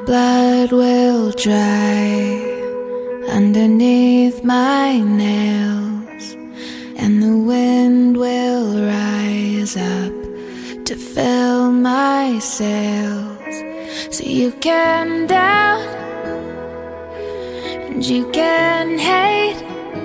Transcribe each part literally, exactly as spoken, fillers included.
blood will dry underneath my nails, and the wind will rise up to fill my sails. So you can doubt and you can hate,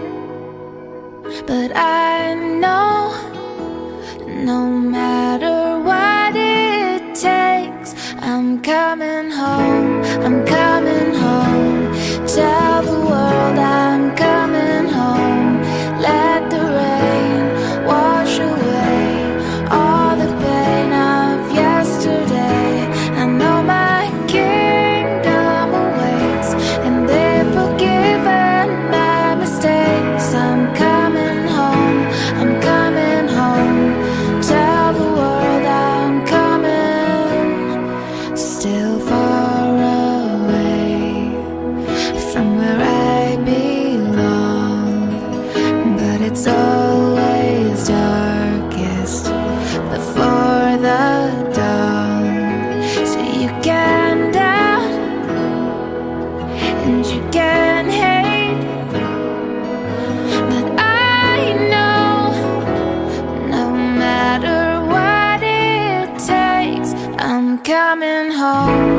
but I know no matter what it takes, I'm coming home, I'm coming home. Tell the world I'm coming home. Let the rain wash away all the pain of yesterday. I know my kingdom awaits, and they've forgiven my mistakes. I'm coming home, I'm coming home. Tell the world I'm coming. Still far away from where I belong, but it's always darkest before the dawn. So you can doubt and you can hate, but I know no matter what it takes, I'm coming home.